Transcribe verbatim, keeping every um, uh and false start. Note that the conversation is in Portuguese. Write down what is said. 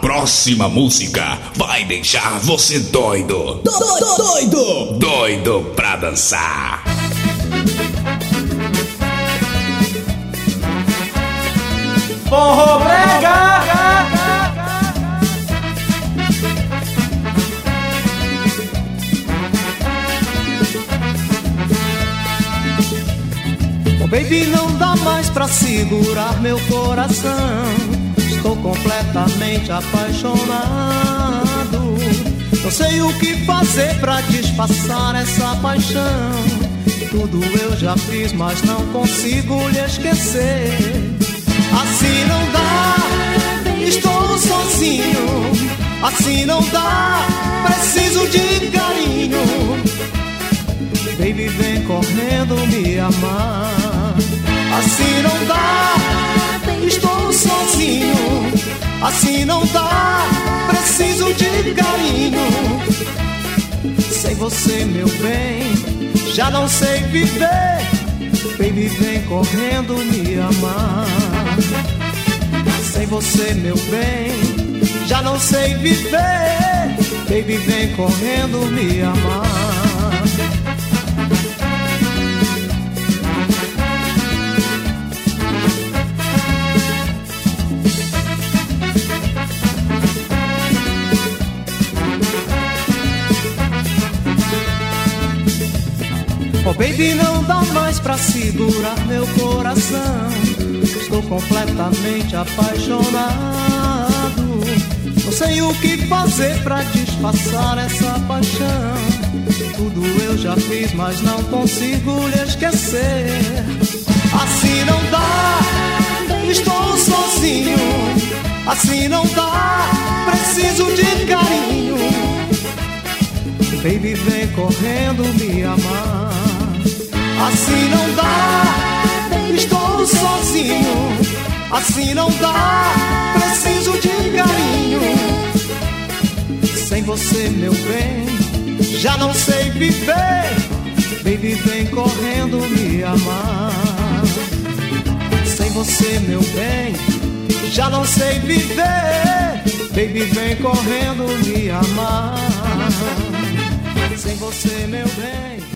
próxima música vai deixar você doido. Do, do, doido! Doido pra dançar. Forró brega. Oh baby, não dá mais pra segurar meu coração. Estou completamente apaixonado. Não sei o que fazer pra disfarçar essa paixão. Tudo eu já fiz, mas não consigo lhe esquecer. Assim não dá, estou sozinho. Assim não dá, preciso de carinho. Baby, vem correndo me amar. Assim não dá, estou sozinho. Assim não dá, preciso de carinho. Sem você, meu bem, já não sei viver. Baby, vem correndo me amar. Sem você, meu bem, já não sei viver. Baby, vem correndo me amar. Oh baby, não dá mais pra segurar meu coração. Estou completamente apaixonado. Não sei o que fazer pra disfarçar essa paixão. Tudo eu já fiz, mas não consigo lhe esquecer. Assim não dá, estou sozinho. Assim não dá, preciso de carinho. Baby, vem correndo me amar. Assim não dá, estou sozinho. Assim não dá, preciso de carinho. Sem você, meu bem, já não sei viver. Baby, vem correndo me amar. Sem você, meu bem, já não sei viver. Baby, vem correndo me amar. Sem você, meu bem.